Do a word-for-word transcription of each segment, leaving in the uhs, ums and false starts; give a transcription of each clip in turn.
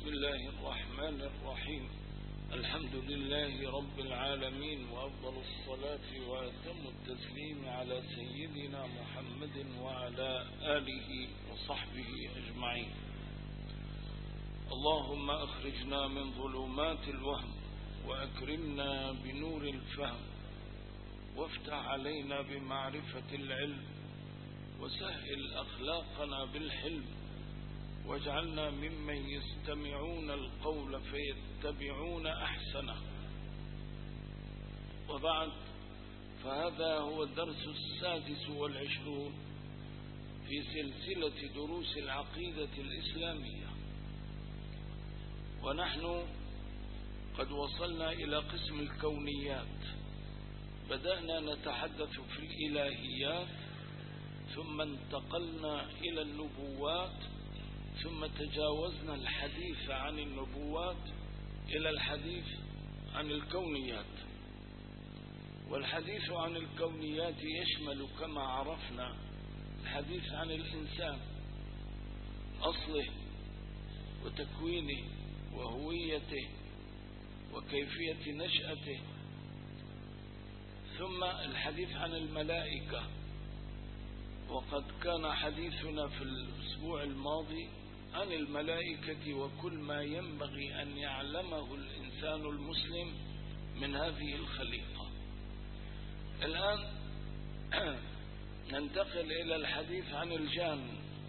بسم الله الرحمن الرحيم. الحمد لله رب العالمين، وأفضل الصلاة وأتم التسليم على سيدنا محمد وعلى آله وصحبه أجمعين. اللهم أخرجنا من ظلمات الوهم وأكرمنا بنور الفهم، وافتح علينا بمعرفة العلم، وسهل أخلاقنا بالحلم، واجعلنا ممن يستمعون القول فيتبعون أحسنه. وبعد، فهذا هو الدرس السادس والعشرون في سلسلة دروس العقيدة الإسلامية، ونحن قد وصلنا إلى قسم الكونيات. بدأنا نتحدث في الإلهيات، ثم انتقلنا إلى النبوات، ثم تجاوزنا الحديث عن النبوات إلى الحديث عن الكونيات. والحديث عن الكونيات يشمل كما عرفنا الحديث عن الإنسان، أصله وتكوينه وهويته وكيفية نشأته، ثم الحديث عن الملائكة. وقد كان حديثنا في الأسبوع الماضي عن الملائكة وكل ما ينبغي أن يعلمه الإنسان المسلم من هذه الخليقة. الآن ننتقل إلى الحديث عن الجان،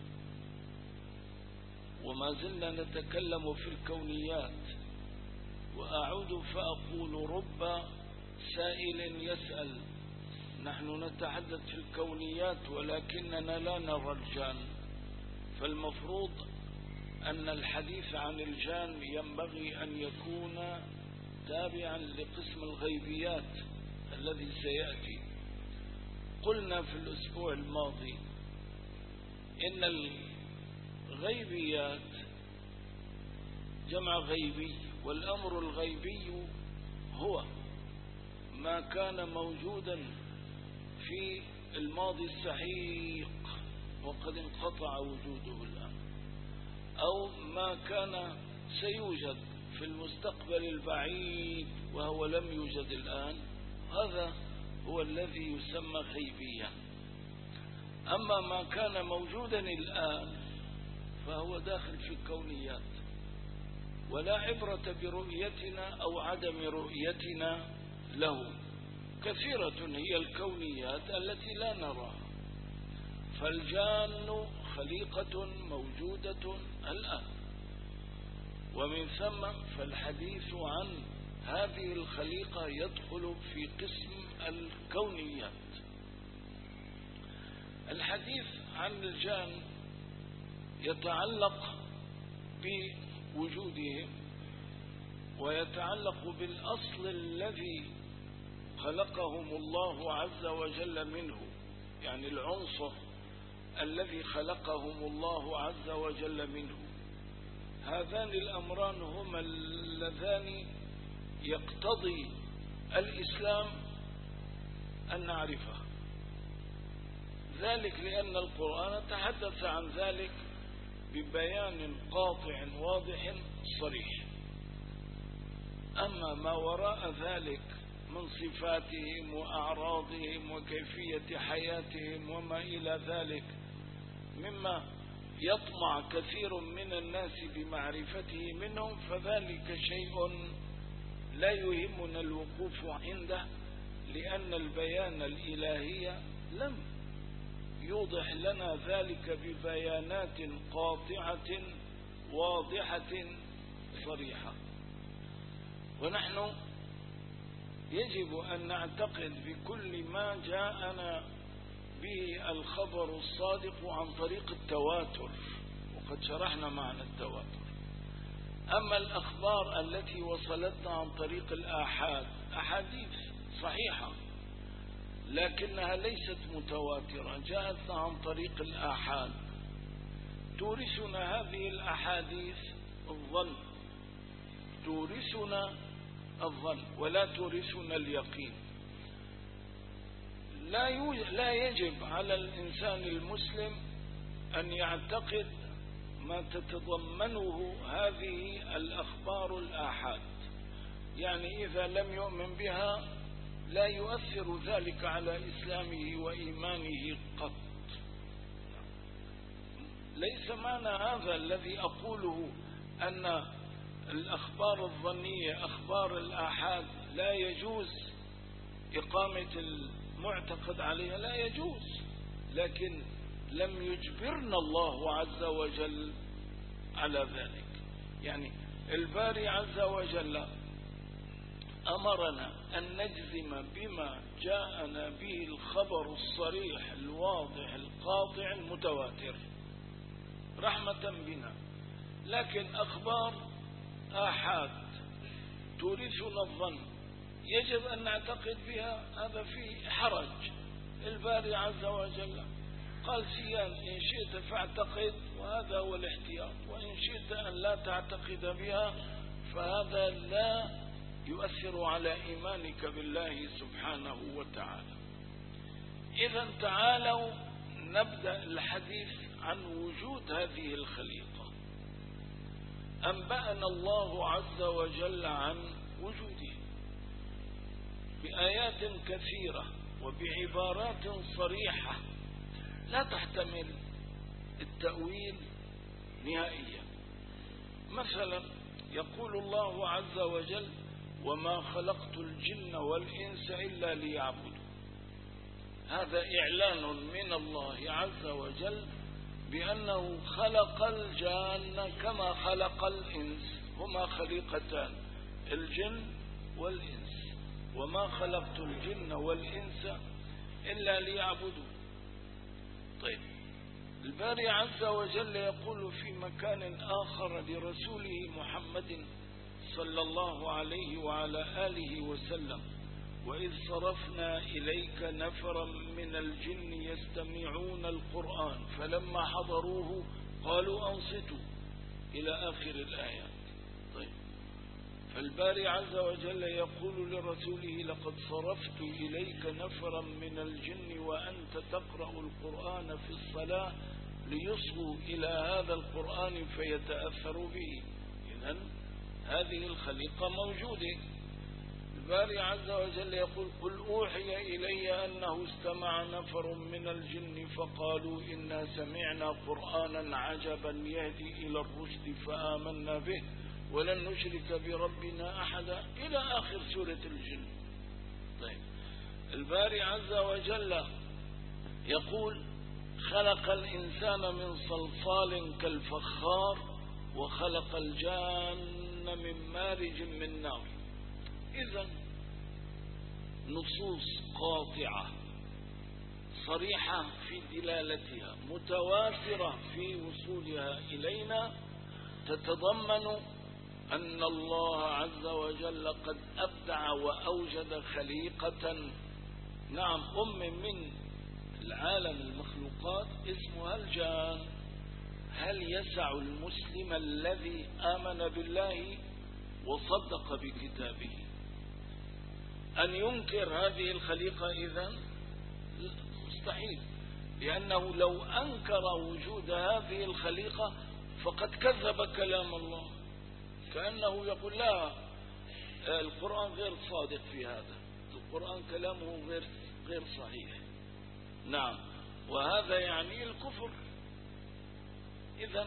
وما زلنا نتكلم في الكونيات. وأعود فأقول رب سائل يسأل. نحن نتحدث في الكونيات ولكننا لا نرى الجان، فالمفروض أن الحديث عن الجان ينبغي أن يكون تابعا لقسم الغيبيات الذي سيأتي. قلنا في الأسبوع الماضي إن الغيبيات جمع غيبي، والأمر الغيبي هو ما كان موجودا في الماضي السحيق وقد انقطع وجوده الآن، أو ما كان سيوجد في المستقبل البعيد وهو لم يوجد الآن. هذا هو الذي يسمى غيبيا. أما ما كان موجودا الآن فهو داخل في الكونيات، ولا عبرة برؤيتنا أو عدم رؤيتنا له. كثيرة هي الكونيات التي لا نراها. فالجان خليقة موجودة الآن، ومن ثم فالحديث عن هذه الخليقة يدخل في قسم الكونيات. الحديث عن الجان يتعلق بوجودهم، ويتعلق بالأصل الذي خلقهم الله عز وجل منه، يعني العنصر الذي خلقهم الله عز وجل منه. هذان الأمران هما اللذان يقتضي الإسلام أن نعرفه، ذلك لأن القرآن تحدث عن ذلك ببيان قاطع واضح صريح. أما ما وراء ذلك من صفاتهم وأعراضهم وكيفية حياتهم وما إلى ذلك مما يطمع كثير من الناس بمعرفته منهم، فذلك شيء لا يهمنا الوقوف عنده، لأن البيان الإلهي لم يوضح لنا ذلك ببيانات قاطعة واضحة صريحة. ونحن يجب أن نعتقد بكل ما جاءنا به الخبر الصادق عن طريق التواتر، وقد شرحنا معنى التواتر. أما الأخبار التي وصلتنا عن طريق الآحاد أحاديث صحيحة، لكنها ليست متواترة، جاءتنا عن طريق الآحاد. تورثنا هذه الأحاديث الظن، تورثنا الظن ولا تورثنا اليقين. لا لا يجب على الإنسان المسلم أن يعتقد ما تتضمنه هذه الأخبار الآحاد. يعني إذا لم يؤمن بها لا يؤثر ذلك على إسلامه وإيمانه قط. ليس معنى هذا الذي أقوله أن الأخبار الظنية أخبار الآحاد لا يجوز إقامة المعتقد عليها، لا يجوز، لكن لم يجبرنا الله عز وجل على ذلك. يعني الباري عز وجل أمرنا أن نجزم بما جاءنا به الخبر الصريح الواضح القاطع المتواتر رحمة بنا، لكن أخبار آحاد تورثنا الظن يجب أن نعتقد بها، هذا فيه حرج. الباري عز وجل قال سيان إن شئت فاعتقد وهذا هو الاحتياط، وإن شئت أن لا تعتقد بها فهذا لا يؤثر على إيمانك بالله سبحانه وتعالى. إذا تعالوا نبدأ الحديث عن وجود هذه الخليقة. أنبأنا الله عز وجل عن وجوده بآيات كثيرة وبعبارات صريحة لا تحتمل التأويل نهائيا. مثلا يقول الله عز وجل وما خلقت الجن والإنس إلا ليعبدوا. هذا إعلان من الله عز وجل بأنه خلق الجان كما خلق الإنس، هما خليقتان الجن والإنس، وما خلقت الجن والإنس إلا ليعبدوا. طيب الباري عز وجل يقول في مكان آخر لرسوله محمد صلى الله عليه وعلى آله وسلم وإذ صرفنا إليك نفرا من الجن يستمعون القرآن فلما حضروه قالوا أنصتوا إلى آخر الآيات. طيب فالباري عز وجل يقول لرسوله لقد صرفت إليك نفرا من الجن وأنت تقرأ القرآن في الصلاة ليصغوا إلى هذا القرآن فيتأثروا به. إذن هذه الخليقة موجودة. الباري عز وجل يقول قل أوحي إلي أنه استمع نفر من الجن فقالوا إنا سمعنا قرآنا عجبا يهدي إلى الرشد فآمنا به ولن نشرك بربنا أحدا إلى آخر سورة الجن. طيب الباري عز وجل يقول خلق الإنسان من صلصال كالفخار وخلق الجان من مارج من نار. إذن نصوص قاطعة صريحة في دلالتها متواترة في وصولها إلينا تتضمن أن الله عز وجل قد أبدع وأوجد خليقة نعم أم من العالم المخلوقات اسمها الجان. هل يسع المسلم الذي آمن بالله وصدق بكتابه أن ينكر هذه الخليقة؟ إذن مستحيل، لأنه لو أنكر وجود هذه الخليقة فقد كذب كلام الله، كأنه يقول لا القرآن غير صادق في هذا، القرآن كلامه غير غير صحيح. نعم وهذا يعني الكفر. إذن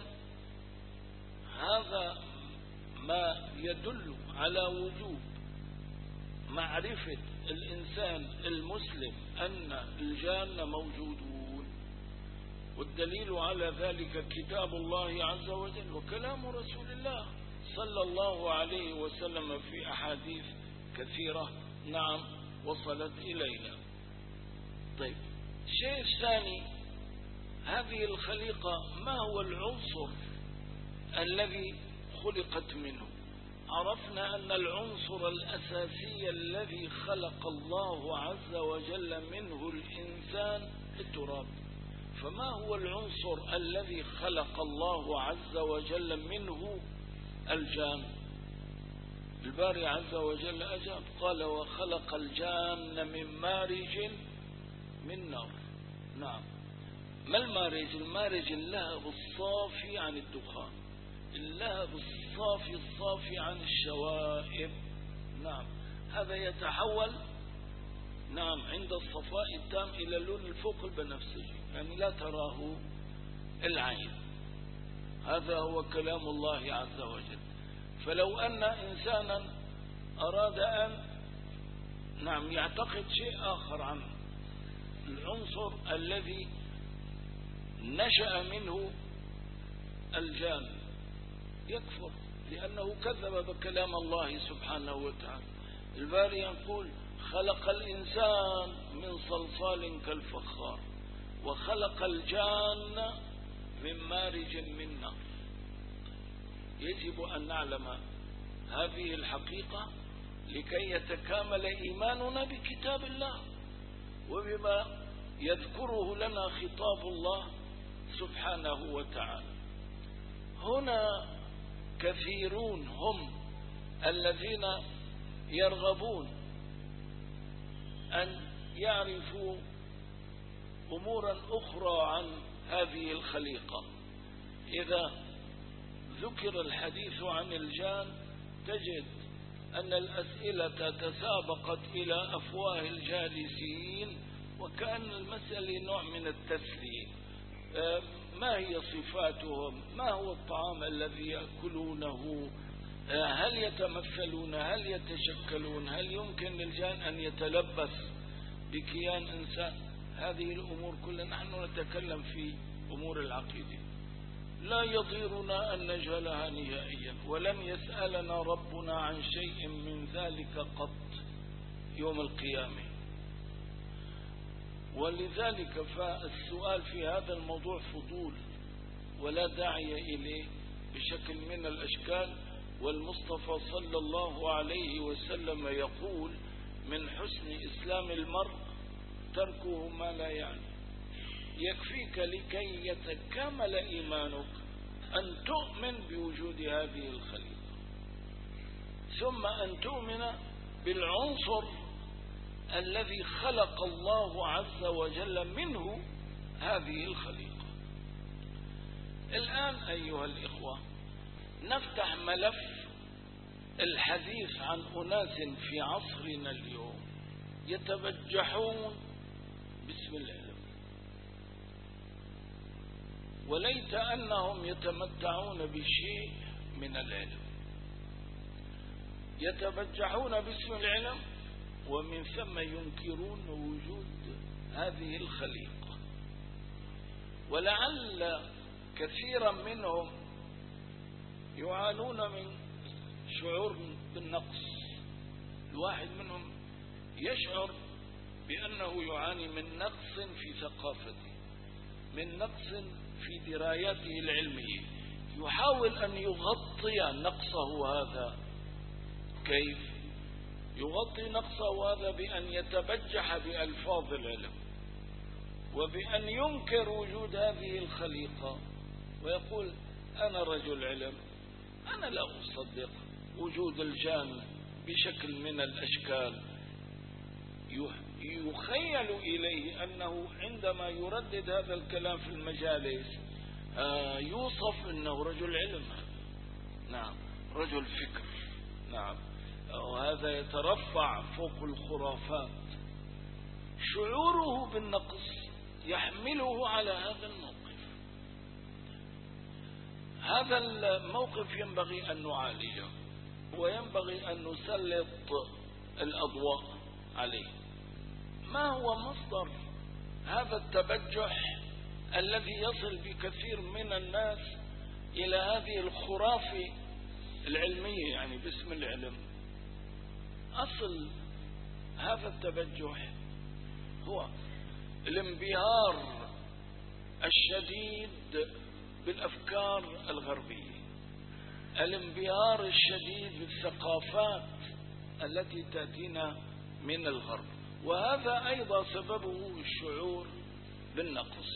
هذا ما يدل على وجوب معرفة الإنسان المسلم أن الجان موجودون، والدليل على ذلك كتاب الله عز وجل وكلام رسول الله صلى الله عليه وسلم في أحاديث كثيرة نعم وصلت إلينا. طيب الشيء الثاني هذه الخليقة ما هو العنصر الذي خلقت منه؟ عرفنا أن العنصر الأساسي الذي خلق الله عز وجل منه الإنسان التراب. فما هو العنصر الذي خلق الله عز وجل منه الجان؟ الباري عز وجل أجاب قال وخلق الجان من مارج من نار. نعم ما المارج؟ المارج اللهب الصافي عن الدخان، اللهب الصافي الصافي عن الشوائب. نعم، هذا يتحول نعم عند الصفاء التام إلى اللون الفوق البنفسجي، يعني لا تراه العين. هذا هو كلام الله عز وجل. فلو أن إنسانا أراد أن نعم يعتقد شيء آخر عن العنصر الذي نشأ منه الجان يكفر، لأنه كذب بكلام الله سبحانه وتعالى. الباري يقول: خلق الإنسان من صلصال كالفخار وخلق الجان من مارج من نار. يجب أن نعلم هذه الحقيقة لكي يتكامل إيماننا بكتاب الله وبما يذكره لنا خطاب الله سبحانه وتعالى. هنا كثيرون هم الذين يرغبون أن يعرفوا أمورا أخرى عن هذه الخليقة. إذا ذكر الحديث عن الجان تجد أن الأسئلة تسابقت إلى أفواه الجالسين، وكأن المسألة نوع من التسليم. ما هي صفاتهم؟ ما هو الطعام الذي يأكلونه؟ هل يتمثلون؟ هل يتشكلون؟ هل يمكن للجان أن يتلبس بكيان إنسان؟ هذه الأمور كلها نحن نتكلم في أمور العقيدة، لا يضيرنا أن نجهلها نهائيا، ولن يسألنا ربنا عن شيء من ذلك قط يوم القيامة. ولذلك فالسؤال في هذا الموضوع فضول ولا داعي إليه بشكل من الأشكال. والمصطفى صلى الله عليه وسلم يقول: من حسن إسلام المرء تركه ما لا يعني. يكفيك لكي يتكامل إيمانك أن تؤمن بوجود هذه الخليقة، ثم أن تؤمن بالعنصر الذي خلق الله عز وجل منه هذه الخليقة. الآن أيها الإخوة نفتح ملف الحديث عن أناس في عصرنا اليوم يتبجحون باسم العلم، وليت أنهم يتمتعون بشيء من العلم. يتبجحون باسم العلم ومن ثم ينكرون وجود هذه الخليقة. ولعل كثيرا منهم يعانون من شعور بالنقص. الواحد منهم يشعر بأنه يعاني من نقص في ثقافته، من نقص في درايته العلمية، يحاول أن يغطي نقصه هذا. كيف يغطي نقصه هذا؟ بأن يتبجح بألفاظ العلم وبأن ينكر وجود هذه الخليقة ويقول: أنا رجل علم، أنا لا أصدق وجود الجان بشكل من الأشكال. يخيل إليه أنه عندما يردد هذا الكلام في المجالس يوصف أنه رجل علم، نعم، رجل فكر، نعم، وهذا يترفع فوق الخرافات. شعوره بالنقص يحمله على هذا الموقف. هذا الموقف ينبغي أن نعالجه وينبغي أن نسلط الأضواء عليه. ما هو مصدر هذا التبجح الذي يصل بكثير من الناس إلى هذه الخرافة العلمية، يعني باسم العلم؟ أصل هذا التبجح هو الانبهار الشديد بالأفكار الغربية، الانبهار الشديد بالثقافات التي تأتينا من الغرب، وهذا أيضا سببه الشعور بالنقص.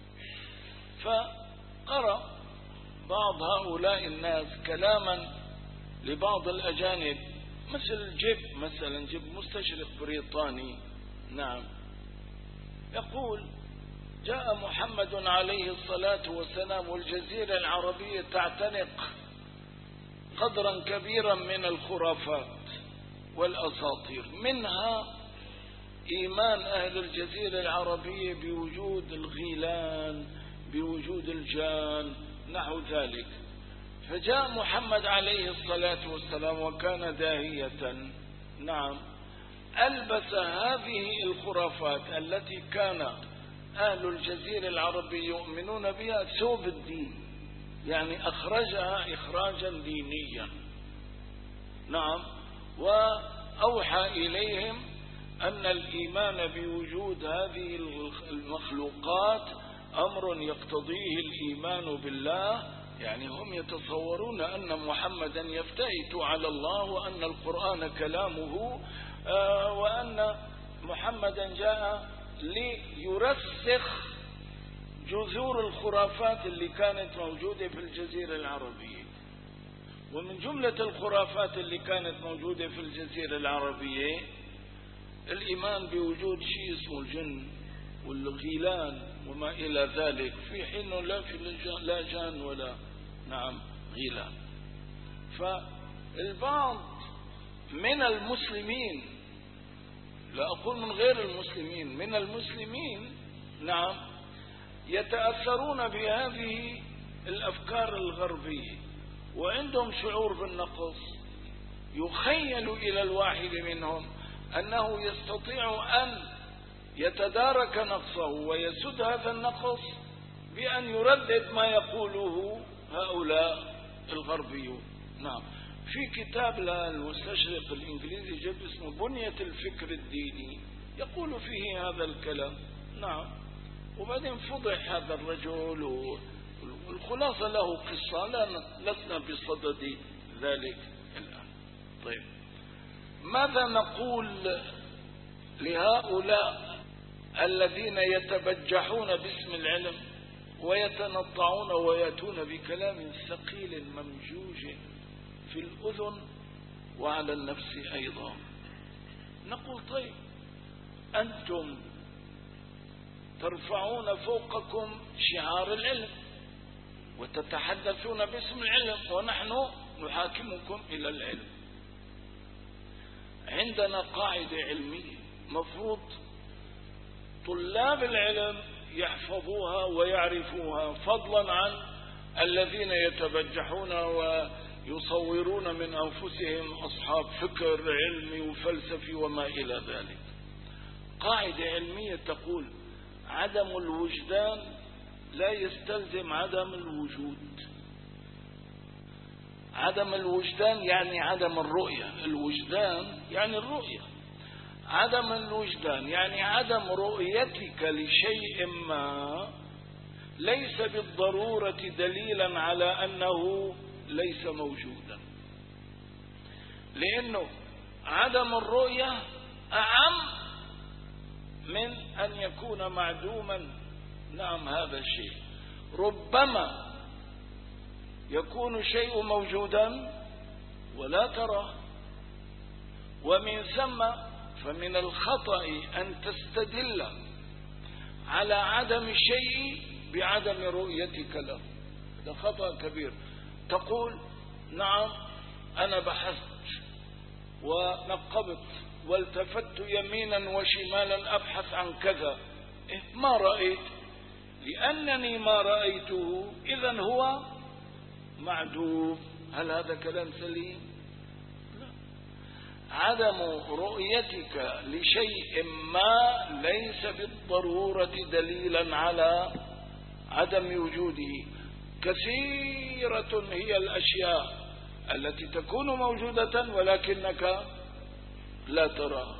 فقرأ بعض هؤلاء الناس كلاما لبعض الأجانب مثل جيب، مثلا جيب مستشرق بريطاني، نعم، يقول: جاء محمد عليه الصلاة والسلام والجزيرة العربية تعتنق قدرا كبيرا من الخرافات والأساطير، منها إيمان أهل الجزيرة العربية بوجود الغيلان، بوجود الجان، نحو ذلك. فجاء محمد عليه الصلاة والسلام وكان داهية، نعم، ألبس هذه الخرافات التي كان أهل الجزيرة العربية يؤمنون بها ثوب الدين، يعني أخرجها إخراجا دينيا، نعم، وأوحى إليهم أن الإيمان بوجود هذه المخلوقات أمر يقتضيه الإيمان بالله. يعني هم يتصورون أن محمدا يفتئت على الله، وأن القرآن كلامه، وأن محمدا جاء ليرسخ جذور الخرافات اللي كانت موجودة في الجزيرة العربية. ومن جملة الخرافات اللي كانت موجودة في الجزيرة العربية الإيمان بوجود شيء اسمه الجن والغيلان وما إلى ذلك، في حين لا في لا جان ولا، نعم، غيلان. فالبعض من المسلمين، لا أقول من غير المسلمين، من المسلمين، نعم، يتأثرون بهذه الأفكار الغربية وعندهم شعور بالنقص. يخيل إلى الواحد منهم أنه يستطيع أن يتدارك نقصه ويسد هذا النقص بأن يردد ما يقوله هؤلاء الغربيون. نعم، في كتاب للمستشرق الإنجليزي جد اسمه بنية الفكر الديني يقول فيه هذا الكلام، نعم، وبعدين فضح هذا الرجل، والخلاصة له قصة لا لسنا بصدد ذلك الآن. طيب، ماذا نقول لهؤلاء الذين يتبجحون باسم العلم ويتنطعون ويأتون بكلام ثقيل ممجوج في الأذن وعلى النفس أيضا؟ نقول طيب، أنتم ترفعون فوقكم شعار العلم وتتحدثون باسم العلم، ونحن نحاكمكم إلى العلم. عندنا قاعدة علمية مفروض طلاب العلم يحفظوها ويعرفوها، فضلا عن الذين يتبجحون ويصورون من أنفسهم أصحاب فكر علمي وفلسفي وما إلى ذلك. قاعدة علمية تقول عدم الوجدان لا يستلزم عدم الوجود. عدم الوجدان يعني عدم الرؤية، الوجدان يعني الرؤية. عدم الوجدان يعني عدم رؤيتك لشيء ما ليس بالضرورة دليلا على أنه ليس موجودا، لأنه عدم الرؤية أعم من أن يكون معدوما. نعم، هذا الشيء ربما يكون شيء موجودا ولا تراه، ومن ثم فمن الخطأ أن تستدل على عدم الشيء بعدم رؤيتك له. هذا خطأ كبير. تقول نعم أنا بحثت ونقبت والتفت يمينا وشمالا أبحث عن كذا، إيه ما رأيت؟ لأنني ما رأيته إذن هو معدوم. هل هذا كلام سليم؟ لا. عدم رؤيتك لشيء ما ليس بالضرورة دليلا على عدم وجوده. كثيرة هي الأشياء التي تكون موجودة ولكنك لا تراها.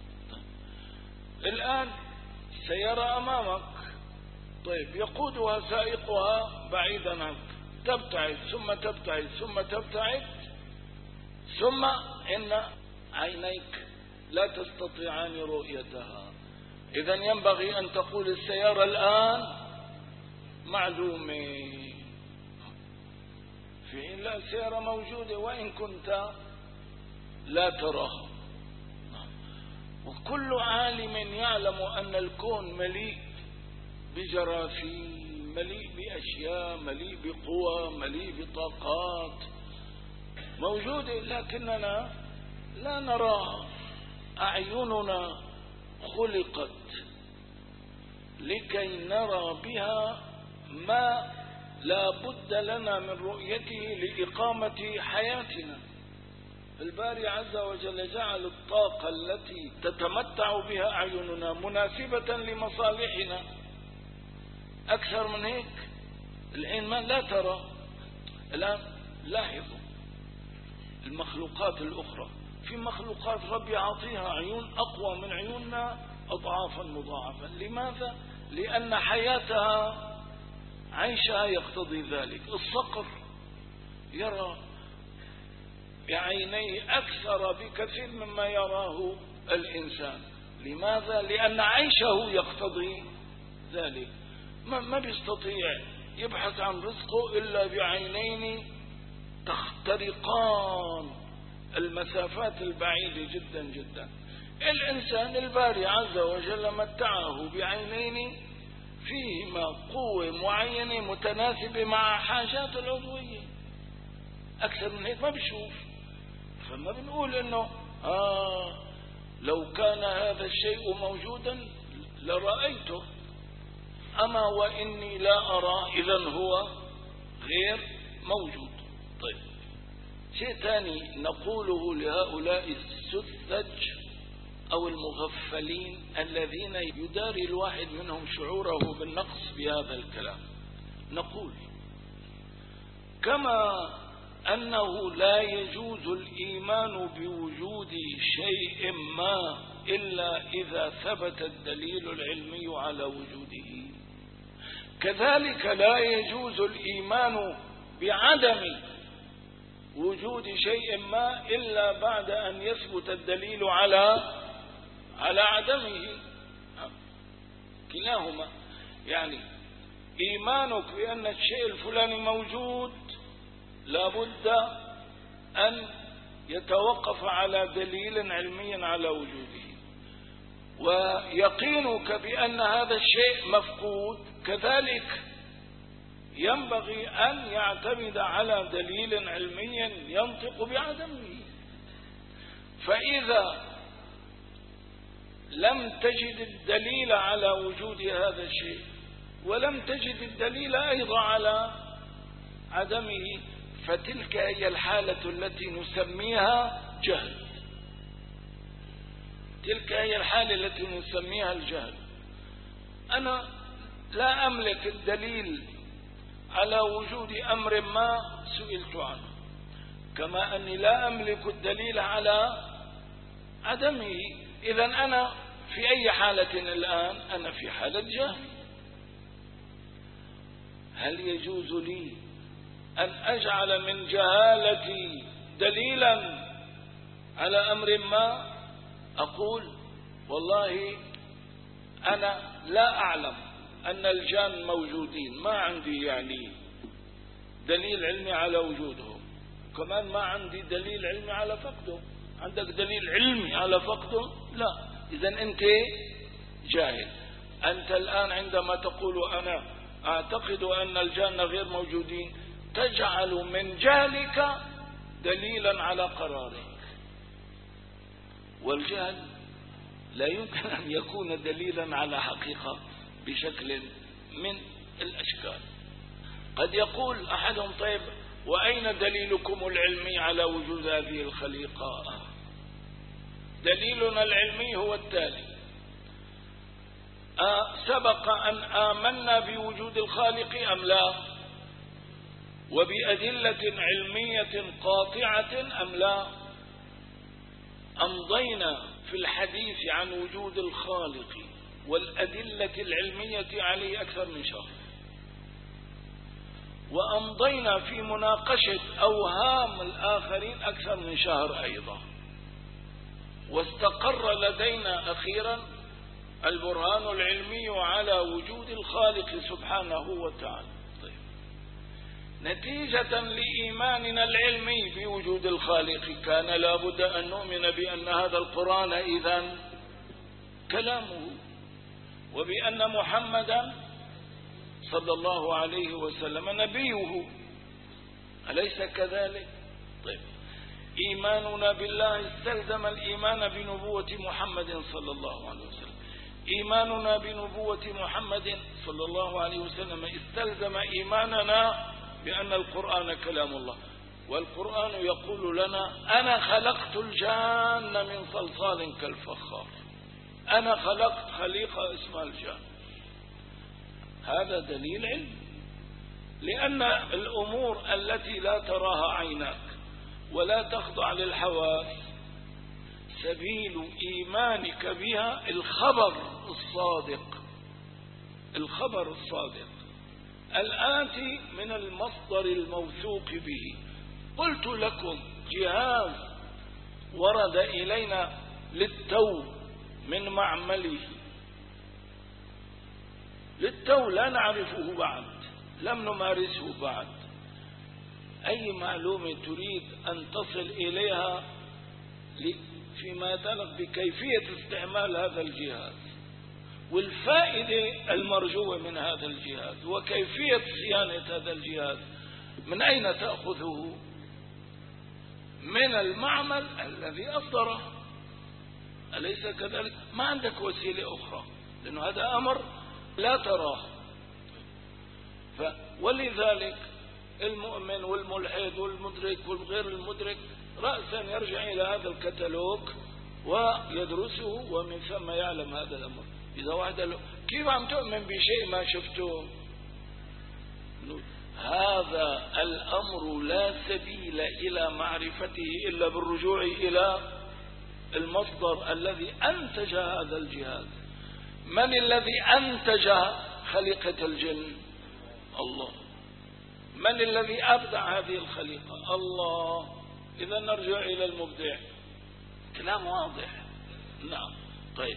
الآن سيارة أمامك، طيب، يقودها سائقها بعيدا عنك، تبتعد ثم تبتعد ثم تبتعد، ثم إن عينيك لا تستطيعان رؤيتها. إذن ينبغي أن تقول السيارة الآن معدومة، في حين لا، السيارة موجودة وإن كنت لا تراها. وكل عالم يعلم أن الكون مليء بجراثيم، مليء بأشياء، مليء بقوى، مليء بطاقات موجودة، لكننا لا نراها. أعيننا خلقت لكي نرى بها ما لا بد لنا من رؤيته لإقامة حياتنا. الباري عز وجل جعل الطاقة التي تتمتع بها أعيننا مناسبة لمصالحنا. أكثر من هيك العين ما لا ترى. الآن لاحظوا المخلوقات الأخرى، في مخلوقات ربي يعطيها عيون أقوى من عيوننا أضعافا مضاعفة. لماذا؟ لأن حياتها عيشها يقتضي ذلك. الصقر يرى بعينيه أكثر بكثير مما يراه الإنسان. لماذا؟ لأن عيشه يقتضي ذلك. ما, ما بيستطيع يبحث عن رزقه إلا بعينين تخترقان المسافات البعيدة جدا جدا. الإنسان الباري عز وجل متعه بعينين فيهما قوة معينة متناسبة مع حاجات العضوية. أكثر من هيك ما بيشوف. فما بنقول إنه آه لو كان هذا الشيء موجودا لرأيته، أما وإني لا أرى إذن هو غير موجود. طيب، شيء ثاني نقوله لهؤلاء السذج أو المغفلين الذين يداري الواحد منهم شعوره بالنقص بهذا الكلام، نقول كما أنه لا يجوز الإيمان بوجود شيء ما إلا إذا ثبت الدليل العلمي على وجوده، كذلك لا يجوز الإيمان بعدم وجود شيء ما إلا بعد أن يثبت الدليل على على عدمه. كلاهما يعني إيمانك بأن الشيء الفلاني موجود لابد أن يتوقف على دليل علمي على وجوده، ويقينك بأن هذا الشيء مفقود كذلك ينبغي أن يعتمد على دليل علمي ينطق بعدمه. فإذا لم تجد الدليل على وجود هذا الشيء ولم تجد الدليل أيضا على عدمه، فتلك هي الحالة التي نسميها جهل. تلك هي الحالة التي نسميها الجهل. أنا لا أملك الدليل على وجود أمر ما سئلت عنه، كما أني لا أملك الدليل على عدمه. إذن أنا في أي حالة الآن؟ أنا في حالة جهل. هل يجوز لي أن أجعل من جهالتي دليلا على أمر ما؟ أقول والله أنا لا أعلم أن الجان موجودين، ما عندي يعني دليل علمي على وجودهم، كمان ما عندي دليل علمي على فقدهم. عندك دليل علمي على فقدهم؟ لا. إذن أنت جاهل. أنت الآن عندما تقول أنا أعتقد أن الجان غير موجودين تجعل من جهلك دليلا على قرارك، والجهل لا يمكن أن يكون دليلا على حقيقة بشكل من الأشكال. قد يقول أحدهم طيب وأين دليلكم العلمي على وجود هذه الخليقة؟ دليلنا العلمي هو التالي: سبق أن آمنا بوجود الخالق أم لا؟ وبأدلة علمية قاطعة أم لا؟ أمضينا في الحديث عن وجود الخالق والأدلة العلمية عليه أكثر من شهر، وأمضينا في مناقشة أوهام الآخرين أكثر من شهر أيضا، واستقر لدينا أخيرا البرهان العلمي على وجود الخالق سبحانه وتعالى. طيب، نتيجة لإيماننا العلمي بوجود الخالق كان لابد أن نؤمن بأن هذا القرآن إذن كلامه، وبأن محمدا صلى الله عليه وسلم نبيه، أليس كذلك؟ طيب، إيماننا بالله استلزم الإيمان بنبوة محمد صلى الله عليه وسلم. إيماننا بنبوة محمد صلى الله عليه وسلم استلزم إيماننا بأن القرآن كلام الله، والقرآن يقول لنا: أنا خلقت الجان من صلصال كالفخار. أنا خلقت خليقة اسمها الجان. هذا دليل علم، لأن الأمور التي لا تراها عيناك ولا تخضع للحواس سبيل إيمانك بها الخبر الصادق، الخبر الصادق الآتي من المصدر الموثوق به. قلت لكم جهاز ورد إلينا للتو من معمله، للتو لا نعرفه بعد، لم نمارسه بعد. أي معلومة تريد أن تصل إليها فيما يتعلق بكيفية استعمال هذا الجهاز والفائدة المرجوة من هذا الجهاز وكيفية صيانة هذا الجهاز، من أين تأخذه؟ من المعمل الذي أصدره، أليس كذلك؟ ما عندك وسيلة أخرى، لأنه هذا أمر لا تراه. ف... ولذلك المؤمن والملحد والمدرك والغير المدرك رأسا يرجع إلى هذا الكتالوج ويدرسه، ومن ثم يعلم هذا الأمر. إذا واحد له كيف عم تؤمن بشيء ما شفته؟ هذا الأمر لا سبيل إلى معرفته إلا بالرجوع إلى المصدر الذي أنتج هذا الجهاز. من الذي أنتج خليقة الجن؟ الله. من الذي أبدع هذه الخليقة؟ الله. إذا نرجع إلى المبدع. كلام واضح. نعم. طيب،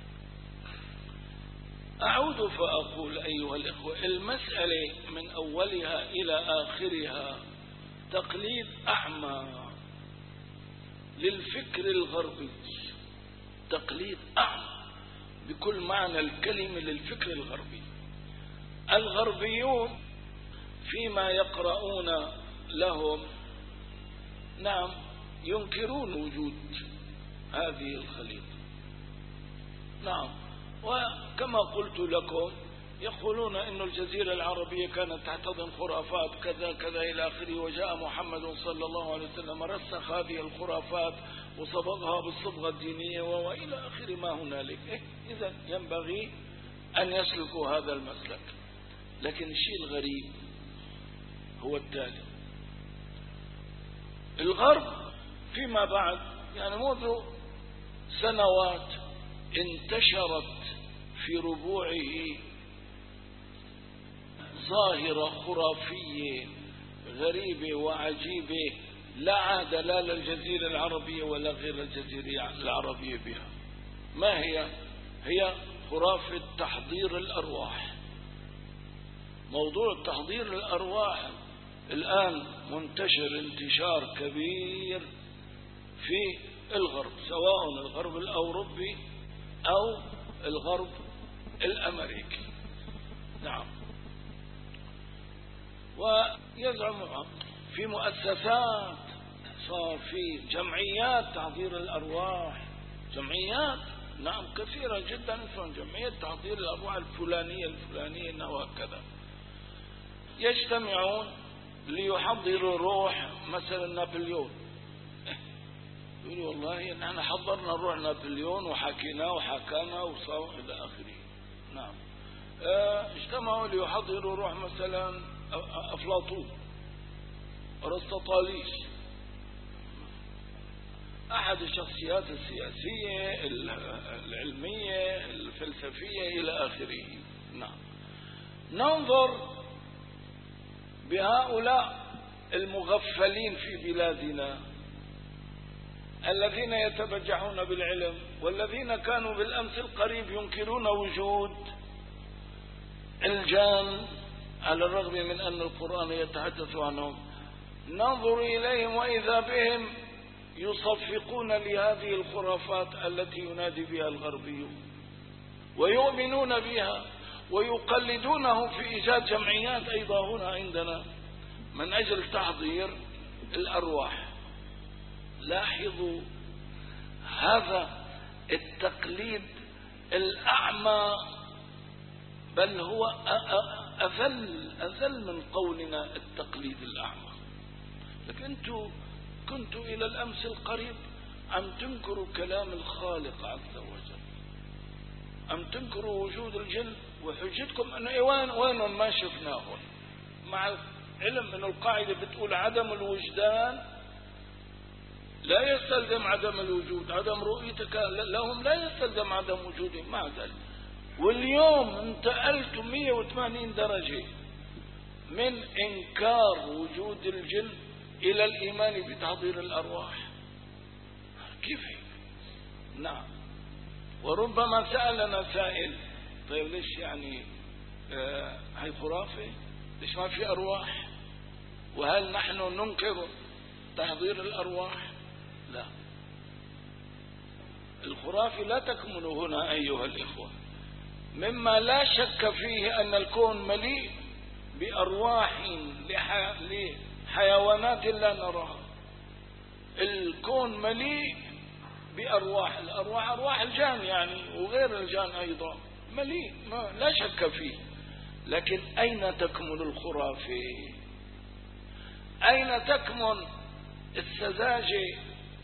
أعود فأقول أيها الإخوة، المسألة من أولها إلى آخرها تقليد أعمى للفكر الغربي، تقليد أعمى بكل معنى الكلمة للفكر الغربي. الغربيون فيما يقرؤون لهم نعم ينكرون وجود هذه الخليقة، نعم، وكما قلت لكم يقولون إن الجزيرة العربية كانت تحتضن خرافات كذا كذا إلى آخره، وجاء محمد صلى الله عليه وسلم رسخ هذه الخرافات وصبغها بالصبغة الدينية وإلى آخر ما هنالك. إيه؟ إذا ينبغي أن يسلكوا هذا المسلك. لكن الشيء الغريب هو التالي: الغرب فيما بعد يعني منذ سنوات انتشرت في ربوعه ظاهرة خرافية غريبة وعجيبة لا عهد لا للجزيرة العربية ولا غير الجزيرة العربية بها. ما هي؟ هي خرافة تحضير الأرواح. موضوع تحضير الأرواح الآن منتشر انتشار كبير في الغرب، سواء الغرب الأوروبي أو الغرب الأمريكي. نعم. ويزعم في مؤسسات، صار في جمعيات تحضير الأرواح، جمعيات نعم كثيرة جدا، جمعية تحضير الأرواح الفلانية الفلانية وهكذا، يجتمعون ليحضروا روح مثلا نابليون. يقولوا والله نحن حضرنا روح نابليون وحكيناه وحكانا وصار إلى آخره. نعم. اجتمعوا ليحضروا روح مثلا أفلاطون، أرسطاطاليس، أحد الشخصيات السياسية العلمية الفلسفية إلى آخره. نعم. ننظر بهؤلاء المغفلين في بلادنا الذين يتبجحون بالعلم، والذين كانوا بالأمس القريب ينكرون وجود الجان على الرغم من أن القرآن يتحدث عنهم. ننظر إليهم وإذا بهم يصفقون لهذه الخرافات التي ينادي بها الغربيون ويؤمنون بها، ويقلدونه في إيجاد جمعيات أيضا هنا عندنا من أجل تحضير الأرواح. لاحظوا هذا التقليد الأعمى، بل هو أذل أذل من قولنا التقليد الأعمى. لكن أنتم كنتوا إلى الأمس القريب أم تنكروا كلام الخالق عز وجل، أم تنكروا وجود الجن، وحجتكم أنه وين وين ما شفناهم، مع علم أن القاعدة بتقول عدم الوجدان لا يستلزم عدم الوجود، عدم رؤيتك لهم لا يستلزم عدم وجودهم مع ذلك. واليوم انتقلت مئة وثمانين درجة من إنكار وجود الجن إلى الإيمان بتحضير الأرواح. كيف هيك؟ نعم. وربما سألنا سائل طيب ليش يعني آه هاي خرافة؟ ليش ما في أرواح؟ وهل نحن ننكر تحضير الأرواح؟ لا، الخرافة لا تكمن هنا أيها الإخوة. مما لا شك فيه أن الكون مليء بأرواح لحيوانات لا نراها. الكون مليء بأرواح، الأرواح أرواح الجان يعني وغير الجان أيضا مليء، ما لا شك فيه. لكن أين تكمن الخرافة؟ أين تكمن السذاجة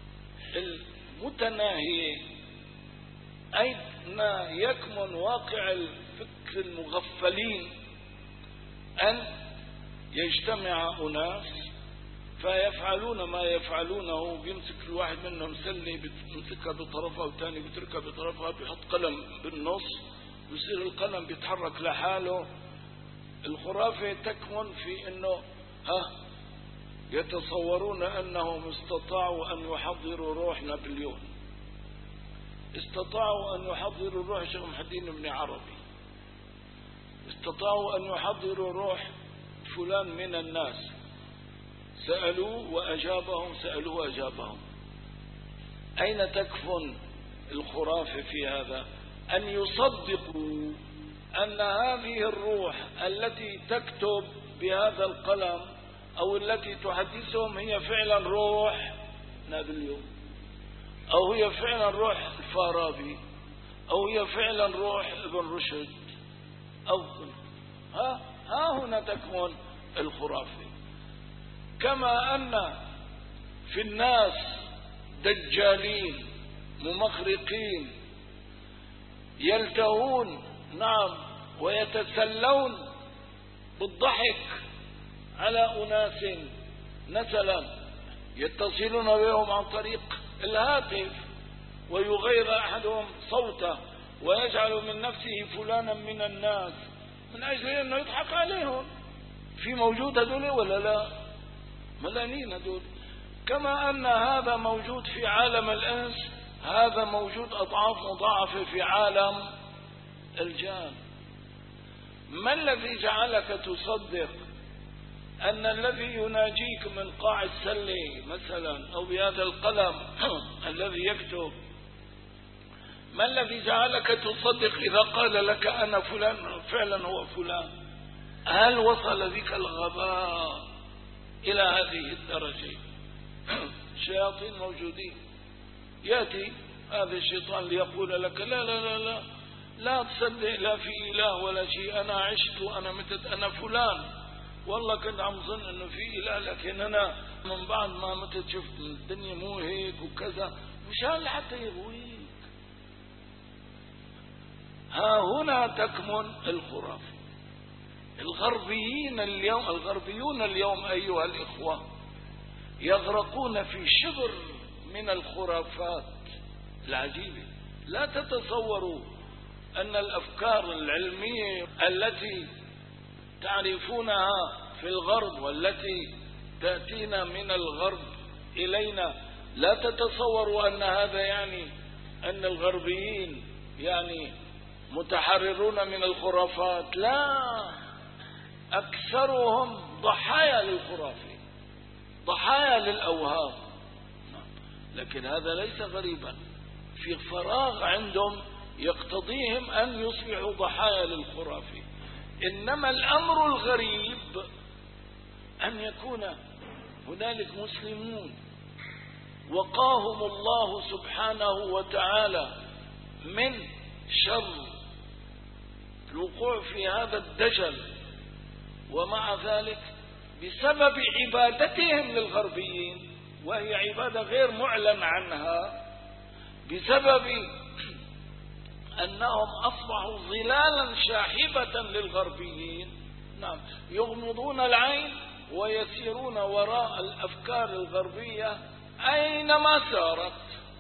المتناهية؟ أين يكمن واقع الفكر المغفلين أن يجتمع أناس فيفعلون ما يفعلونه؟ بيمسك الواحد منهم سلة بيمسكها بطرفها والثاني بيتركها بطرفها، بيحط قلم بالنص ويصير القلم بيتحرك لحاله. الخرافة تكمن في انه ها يتصورون انهم استطاعوا ان يحضروا روح نابليون، استطاعوا ان يحضروا روح شيخ محمد بن عربي، استطاعوا ان يحضروا روح فلان من الناس، سألوه وأجابهم، سألوه وأجابهم. أين تكفن الخرافة في هذا؟ أن يصدقوا أن هذه الروح التي تكتب بهذا القلم أو التي تحدثهم هي فعلا روح نابليون، أو هي فعلا روح الفارابي، أو هي فعلا روح ابن رشد، أو ها, ها هنا تكمن الخرافة. كما أن في الناس دجالين ممخرقين يلتهون نعم ويتسلون بالضحك على أناس مثلا يتصلون بهم عن طريق الهاتف ويغير أحدهم صوته ويجعل من نفسه فلانا من الناس من أجل أنه يضحك عليهم. في موجود هذول ولا لا؟ ملانين هذول. كما أن هذا موجود في عالم الإنس، هذا موجود أضعاف مضاعفة في عالم الجان. ما الذي جعلك تصدق أن الذي يناجيك من قاع السلة مثلا أو بهذا القلم الذي يكتب، ما الذي جعلك تصدق إذا قال لك أنا فلان فعلا هو فلان؟ هل وصل بك الغباء إلى هذه الدرجة؟ الشياطين موجودين، يأتي هذا الشيطان ليقول لك لا لا لا لا لا تصدق لا في إله ولا شيء، أنا عشت وأنا متت أنا فلان، والله كنت عم ظن أنه في إله لكن أنا من بعد ما متت شفت الدنيا مو هيك وكذا، مشان لحتى يغويك. ها هنا تكمن الخرافة. الغربيين اليوم الغربيون اليوم أيها الإخوة يغرقون في شبر من الخرافات العجيبة. لا تتصوروا أن الأفكار العلمية التي تعرفونها في الغرب والتي تأتينا من الغرب إلينا، لا تتصوروا أن هذا يعني أن الغربيين يعني متحررون من الخرافات. لا، أكثرهم ضحايا للخرافة، ضحايا للأوهام. لكن هذا ليس غريبا، في فراغ عندهم يقتضيهم أن يصبحوا ضحايا للخرافة. إنما الأمر الغريب أن يكون هنالك مسلمون وقاهم الله سبحانه وتعالى من شر الوقوع في هذا الدجل، ومع ذلك بسبب عبادتهم للغربيين، وهي عبادة غير معلن عنها، بسبب أنهم أصبحوا ظلالا شاحبة للغربيين، نعم، يغمضون العين ويسيرون وراء الأفكار الغربية أينما سارت.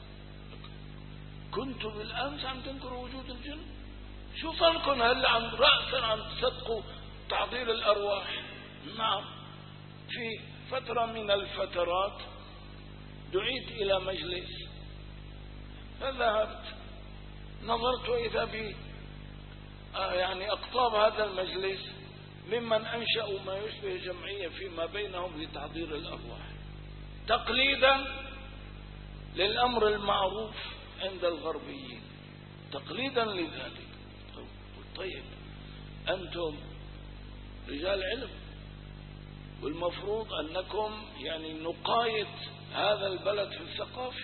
كنتم بالأمس عم تنكروا وجود الجن، شو صاركم هلا عم رأسا عم تصدقوا تعطيل الأرواح؟ نعم. في فترة من الفترات دعيت إلى مجلس، فذهبت نظرت إذا ب يعني أقطاب هذا المجلس ممن أنشأوا ما يشبه جمعية فيما بينهم لتحضير الأرواح، تقليدا للأمر المعروف عند الغربيين، تقليدا لذلك. طيب أنتم رجال علم، والمفروض أنكم يعني نقاية هذا البلد في الثقافة،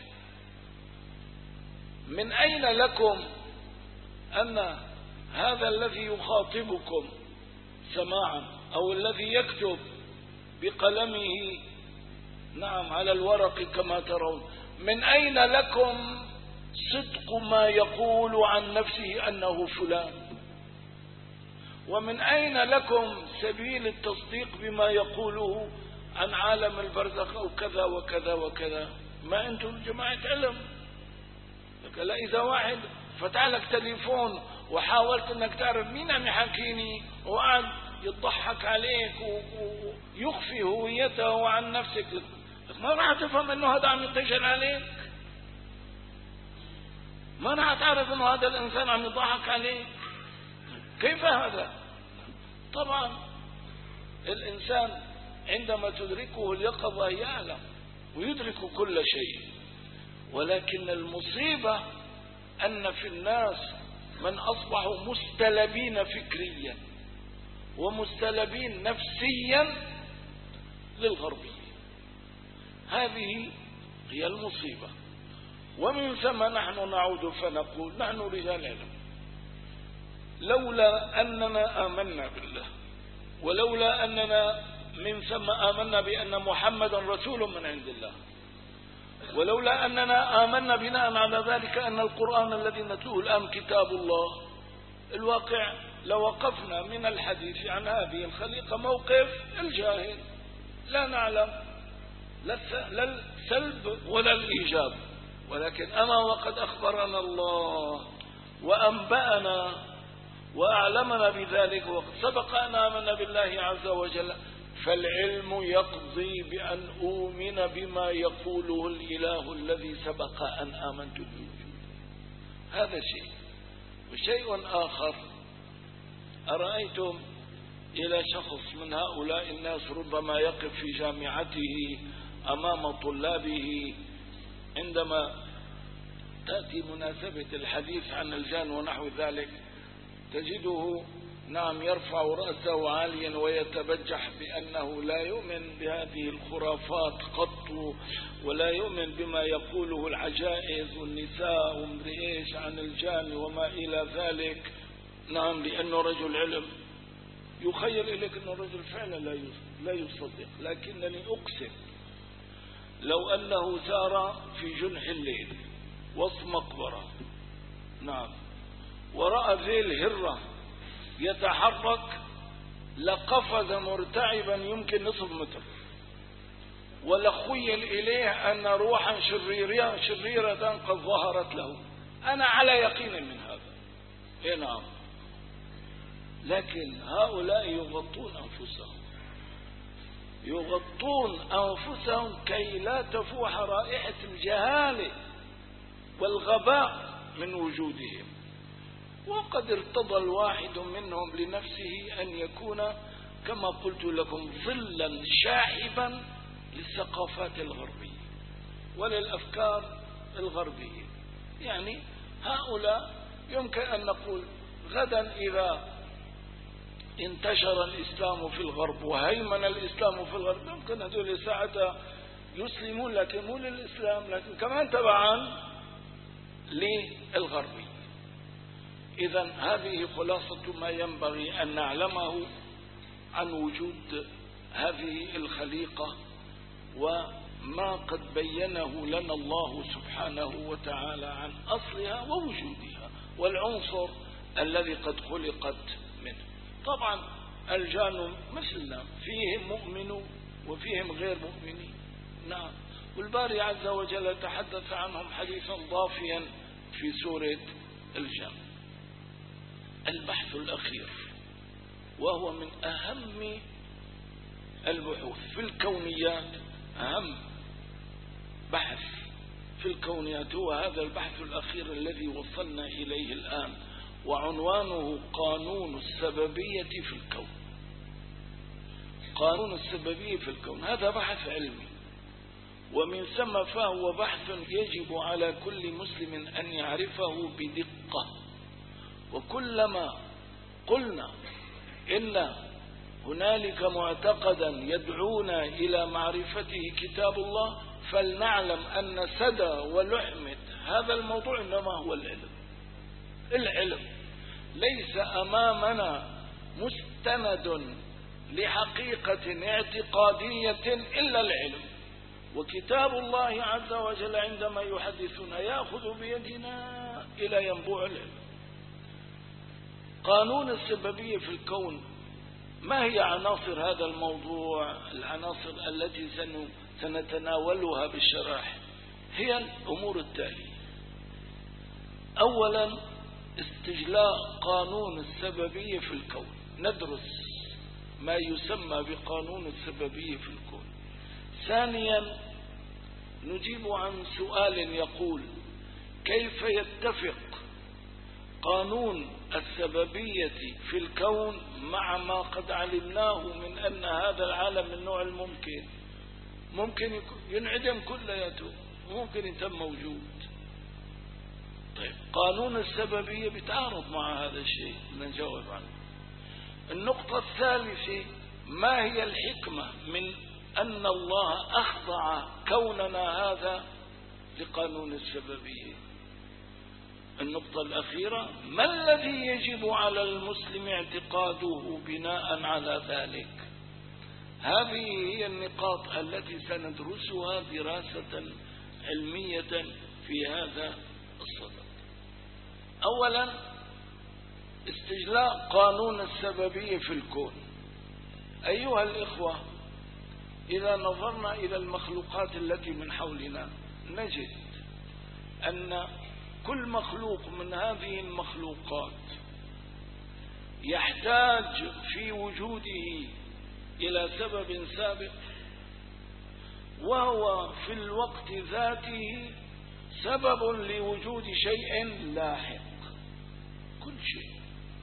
من أين لكم أن هذا الذي يخاطبكم سماعا أو الذي يكتب بقلمه نعم على الورق كما ترون، من أين لكم صدق ما يقول عن نفسه أنه فلان؟ ومن أين لكم سبيل التصديق بما يقوله عن عالم البرزخ أو كذا وكذا وكذا؟ ما أنتم جماعة علم. لا، إذا واحد فتح لك تليفون وحاولت أنك تعرف مين عم يحكيني وقعد يضحك عليك ويخفي هويته عن نفسك، ما راح تفهم أنه هذا عم يتجر عليك، ما راح تعرف أنه هذا الإنسان عم يضحك عليك. كيف هذا؟ طبعا الإنسان عندما تدركه اليقظة يعلم ويدرك كل شيء، ولكن المصيبة أن في الناس من أصبحوا مستلبين فكريا ومستلبين نفسيا للغربية. هذه هي المصيبة. ومن ثم نحن نعود فنقول نحن رجال علم، لولا أننا آمنا بالله، ولولا أننا من ثم آمنا بأن محمدا رسول من عند الله، ولولا أننا آمنا بناء على ذلك أن القرآن الذي نتلوه الآن كتاب الله، الواقع لوقفنا من الحديث عن هذه الخليقة موقف الجاهل، لا نعلم لا السلب ولا الإيجاب، ولكن أما وقد أخبرنا الله وأنبأنا وأعلمنا بذلك وقد سبق أن آمنا بالله عز وجل، فالعلم يقضي بأن أؤمن بما يقوله الإله الذي سبق أن آمنت بوجوده. هذا شيء. وشيء آخر، أرأيتم إلى شخص من هؤلاء الناس ربما يقف في جامعته أمام طلابه عندما تأتي مناسبة الحديث عن الجان ونحو ذلك، تجده نعم يرفع رأسه عاليا ويتبجح بأنه لا يؤمن بهذه الخرافات قط، ولا يؤمن بما يقوله العجائز والنساء ومرئيش عن الجان وما إلى ذلك، نعم لأنه رجل علم. يخيل إليك أنه رجل فعلا لا يصدق، لكنني أقسم لو أنه سار في جنح الليل وسط مقبرة نعم ورأى ذيل هرة يتحرك لقفز مرتعبا يمكن نصف متر، ولخيل إليه أن روحا شريرة, شريرة قد ظهرت له. أنا على يقين من هذا. إيه نعم. لكن هؤلاء يغطون أنفسهم يغطون أنفسهم كي لا تفوح رائحة الجهالة والغباء من وجودهم. وقد ارتضى الواحد منهم لنفسه أن يكون كما قلت لكم ظلا شاحبا للثقافات الغربية وللأفكار الغربية. يعني هؤلاء يمكن أن نقول غدا إذا انتشر الإسلام في الغرب وهيمن الإسلام في الغرب يمكن هذول ساعتها يسلمون، لكن مو للإسلام لكن كمان تبعا للغرب. إذن هذه خلاصة ما ينبغي أن نعلمه عن وجود هذه الخليقة وما قد بينه لنا الله سبحانه وتعالى عن أصلها ووجودها والعنصر الذي قد خلقت منه. طبعا الجان مثلنا فيهم مؤمن وفيهم غير مؤمنين، نعم، والباري عز وجل تحدث عنهم حديثا ضافيا في سورة الجن. البحث الأخير وهو من أهم البحوث في الكونيات، أهم بحث في الكونيات هو هذا البحث الأخير الذي وصلنا إليه الآن، وعنوانه قانون السببية في الكون. قانون السببية في الكون هذا بحث علمي، ومن ثم فهو بحث يجب على كل مسلم أن يعرفه بدقة. وكلما قلنا إن هنالك معتقدا يدعونا إلى معرفته كتاب الله فلنعلم أن سدى ولحمة هذا الموضوع إنما هو العلم. العلم ليس أمامنا مستند لحقيقة اعتقادية إلا العلم. وكتاب الله عز وجل عندما يحدثنا يأخذ بيدنا إلى ينبوع العلم. قانون السببية في الكون، ما هي عناصر هذا الموضوع؟ العناصر التي سنتناولها بالشرح هي الأمور التالية. أولا استجلاء قانون السببية في الكون، ندرس ما يسمى بقانون السببية في الكون. ثانيا نجيب عن سؤال يقول كيف يتفق قانون السببية في الكون مع ما قد علمناه من أن هذا العالم من النوع الممكن، ممكن ينعدم كلياته وممكن يتم موجود. طيب قانون السببية بيتعارض مع هذا الشيء، نجاوب عنه. النقطة الثالثة ما هي الحكمة من أن الله أخضع كوننا هذا لقانون السببية. النقطة الأخيرة ما الذي يجب على المسلم اعتقاده بناء على ذلك. هذه هي النقاط التي سندرسها دراسة علمية في هذا الصدد. أولا استجلاء قانون السببية في الكون. أيها الإخوة، إذا نظرنا إلى المخلوقات التي من حولنا نجد أن كل مخلوق من هذه المخلوقات يحتاج في وجوده إلى سبب سابق، وهو في الوقت ذاته سبب لوجود شيء لاحق. كل شيء.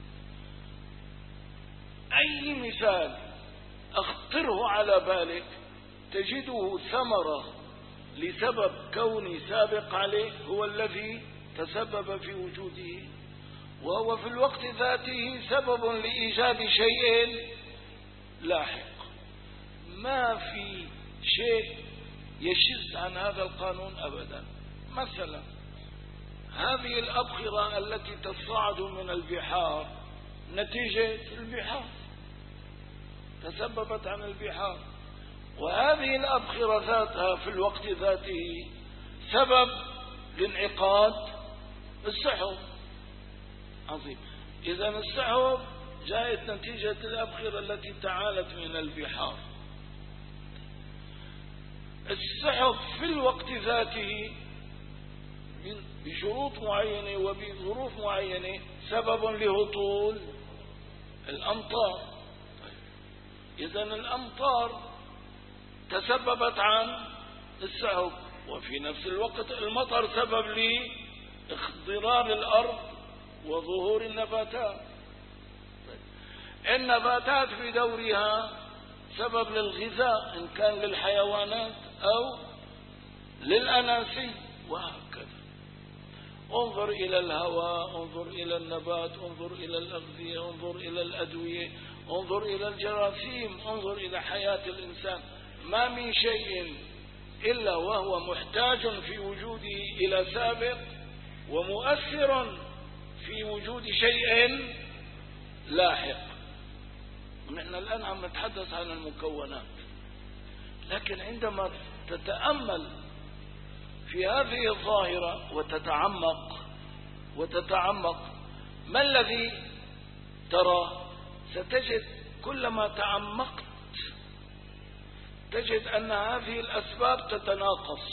أي مثال أخطره على بالك تجده ثمرة لسبب كوني سابق عليه هو الذي تسبب في وجوده، وهو في الوقت ذاته سبب لإيجاد شيء لاحق. ما في شيء يشذ عن هذا القانون أبدا. مثلا هذه الأبخرة التي تصعد من البحار نتيجة البحار، تسببت عن البحار، وهذه الأبخرة ذاتها في الوقت ذاته سبب لانعقاد السحب. عظيم. إذا السحب جاءت نتيجة الأبخرة التي تعالت من البحار. السحب في الوقت ذاته بشروط معينة وبظروف معينة سبب لهطول الأمطار. إذا الأمطار تسببت عن السحب، وفي نفس الوقت المطر سبب لاخضرار الأرض وظهور النباتات. النباتات في دورها سبب للغذاء إن كان للحيوانات أو للأناسي، وهكذا. انظر إلى الهواء، انظر إلى النبات، انظر إلى الأغذية، انظر إلى الأدوية، انظر إلى الجراثيم، انظر إلى حياة الإنسان. ما من شيء إلا وهو محتاج في وجوده إلى سابق، ومؤثر في وجود شيء لاحق. نحن الآن عم نتحدث عن المكونات، لكن عندما تتأمل في هذه الظاهرة وتتعمق وتتعمق ما الذي ترى؟ ستجد كلما تعمقت تجد أن هذه الأسباب تتناقص.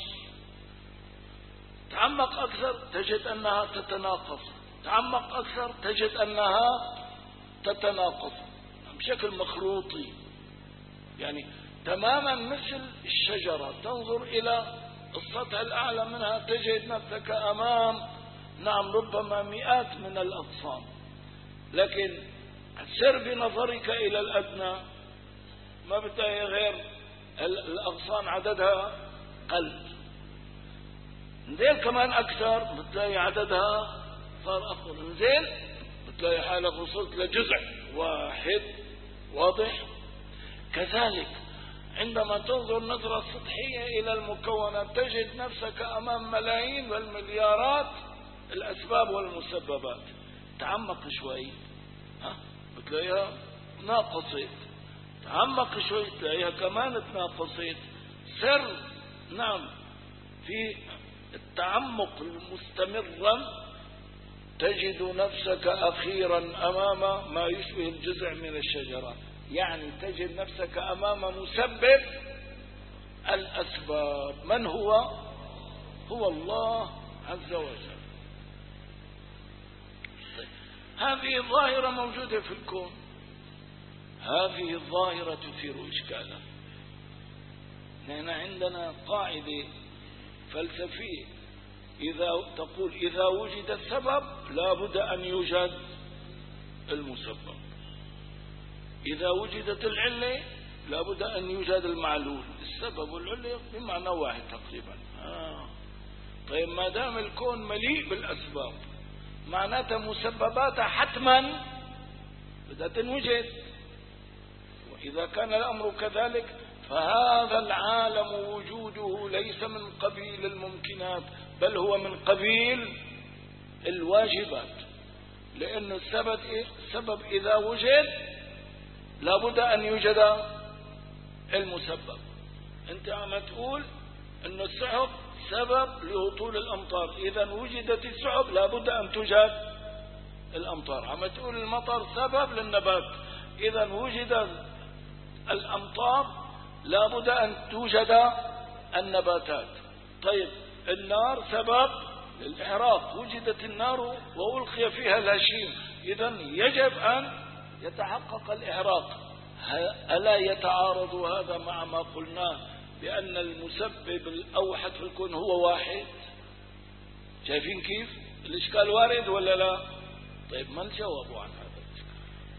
تعمق أكثر تجد أنها تتناقص، تعمق أكثر تجد أنها تتناقص بشكل مخروطي، يعني تماما مثل الشجرة. تنظر إلى السطح الأعلى منها تجد نفسك أمام نعم ربما مئات من الأغصان، لكن سر بنظرك إلى الأدنى ما بتلاقي غير الأغصان عددها قل. نزيل كمان أكثر بتلاقي عددها صار أكثر. نزيل بتلاقي حالك وصلت لجزء واحد. واضح؟ كذلك عندما تنظر نظرة سطحية إلى المكونات تجد نفسك أمام ملايين والمليارات الأسباب والمسببات. تعمق شوي ها بتلاقيها ناقصت، تعمق شوي تلاقيها كمان تناقصت. سر نعم في التعمق المستمر تجد نفسك أخيرا أمام ما يشبه الجذع من الشجرة، يعني تجد نفسك أمام مسبب الأسباب. من هو؟ هو الله عز وجل. هذه الظاهرة موجودة في الكون، هذه الظاهرة تثير إشكالا. نحن عندنا قاعدة فلسفية إذا تقول إذا وجد السبب لا بد أن يوجد المسبب، إذا وجدت العلة لا بد أن يوجد المعلول. السبب والعلة بمعنى واحد تقريبا. آه. طيب ما دام الكون مليء بالأسباب معناتها مسبباتها حتما بدها تنوجد، وإذا كان الأمر كذلك فهذا العالم وجوده ليس من قبيل الممكنات بل هو من قبيل الواجبات، لأن السبب إيه؟ السبب إذا وجد لابد أن يوجد المسبب. أنت عم تقول أن السحب سبب لهطول الأمطار، إذا وجدت السحب لابد أن توجد الأمطار. عم تقول المطر سبب للنبات، إذا وجد الأمطار لابد أن توجد النباتات. طيب النار سبب للإحراق، وجدت النار وألقي فيها الهشيم، إذا يجب أن يتحقق الإحراق. ألا يتعارض هذا مع ما قلناه بأن المسبب الأوحد في الكون هو واحد؟ شايفين كيف الإشكال وارد ولا لا؟ طيب ما الجواب عن هذا الإشكال؟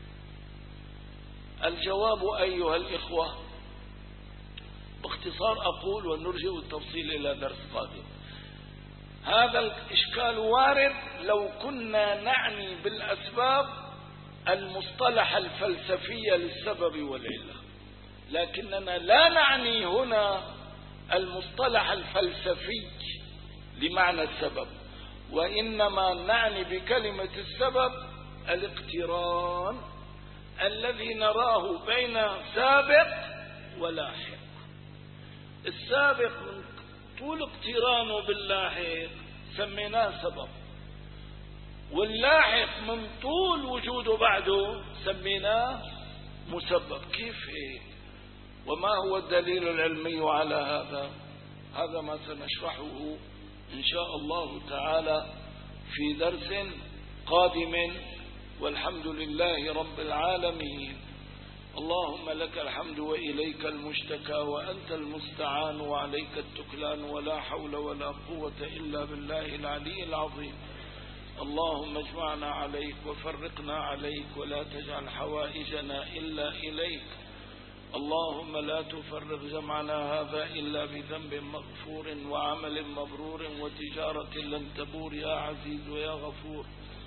الجواب أيها الإخوة باختصار أقول ونرجع التفصيل إلى درس قادم. هذا الإشكال وارد لو كنا نعني بالأسباب المصطلح الفلسفي للسبب والعلة، لكننا لا نعني هنا المصطلح الفلسفي لمعنى السبب، وإنما نعني بكلمة السبب الاقتران الذي نراه بين سابق ولاحق. السابق من طول اقترانه باللاحق سميناه سبب، واللاحق من طول وجوده بعده سميناه مسبب. كيف هيك؟ وما هو الدليل العلمي على هذا؟ هذا ما سنشرحه إن شاء الله تعالى في درس قادم، والحمد لله رب العالمين. اللهم لك الحمد وإليك المشتكى وأنت المستعان وعليك التكلان، ولا حول ولا قوة إلا بالله العلي العظيم. اللهم اجمعنا عليك وفرقنا عليك، ولا تجعل حوائجنا إلا إليك. اللهم لا تفرغ جمعنا هذا إلا بذنب مغفور وعمل مبرور وتجارة لن تبور يا عزيز يا غفور.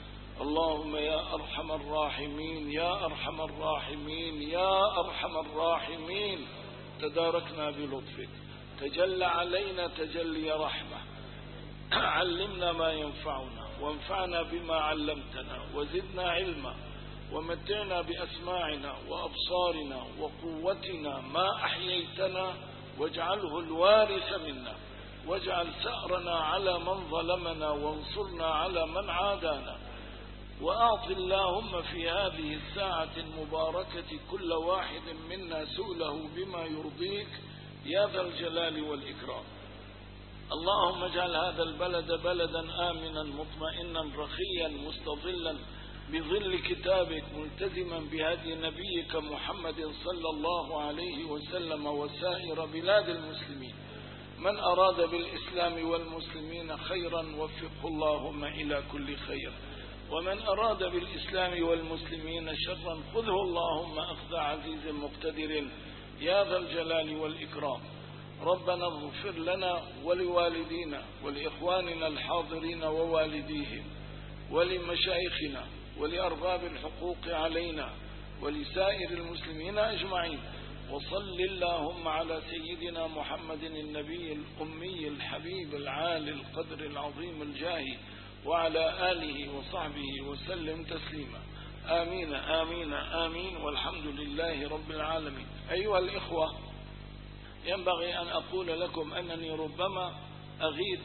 اللهم يا أرحم الراحمين يا أرحم الراحمين يا أرحم الراحمين تداركنا بلطفك، تجلى علينا تجلي رحمة، علمنا ما ينفعنا وانفعنا بما علمتنا وزدنا علما، ومتعنا بأسماعنا وأبصارنا وقوتنا ما أحييتنا، واجعله الوارث منا، واجعل ثأرنا على من ظلمنا وانصرنا على من عادانا. وأعط اللهم في هذه الساعة المباركة كل واحد منا سؤله بما يرضيك يا ذا الجلال والإكرام. اللهم اجعل هذا البلد بلدا آمنا مطمئنا رخيا مستظلا بظل كتابك، ملتزما بهدي نبيك محمد صلى الله عليه وسلم وسائر بلاد المسلمين. من أراد بالإسلام والمسلمين خيرا وفقه اللهم إلى كل خير، ومن أراد بالإسلام والمسلمين شرا خذه اللهم أخذ عزيز مقتدر يا ذا الجلال والإكرام. ربنا اغفر لنا ولوالدينا ولإخواننا الحاضرين ووالديهم ولمشايخنا ولأرباب الحقوق علينا ولسائر المسلمين أجمعين. وصل اللهم على سيدنا محمد النبي الأمي الحبيب العالي القدر العظيم الجاه وعلى آله وصحبه وسلم تسليما. آمين آمين آمين والحمد لله رب العالمين. أيها الإخوة، ينبغي أن أقول لكم أنني ربما أغيب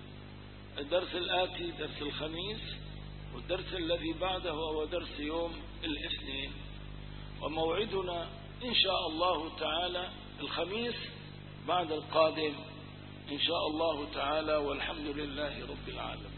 الدرس الآتي درس الخميس، والدرس الذي بعده هو درس يوم الاثنين، وموعدنا إن شاء الله تعالى الخميس بعد القادم إن شاء الله تعالى، والحمد لله رب العالمين.